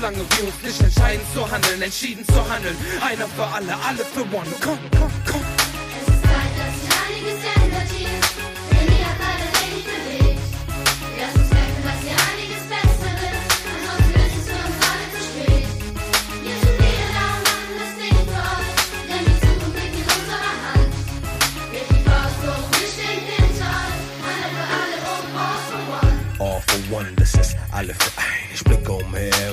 Solange wir uns nicht entscheiden zu handeln, entschieden zu handeln. Einer für alle für one. Komm, komm, komm. Es ist Zeit, dass sich einiges ändert hier. Wenn ihr gerade wenig bewegt. Lasst uns merken, dass hier einiges besser wird. Ansonsten ist es für uns alle zu spät. Wir sind wieder da und machen das Ding für euch. Denn die Zukunft liegt in unserer Hand. Wir die Faust hoch, wir stehen hinter euch. Einer für alle und all for one. All for one, das ist alle für ein. Ich blicke umher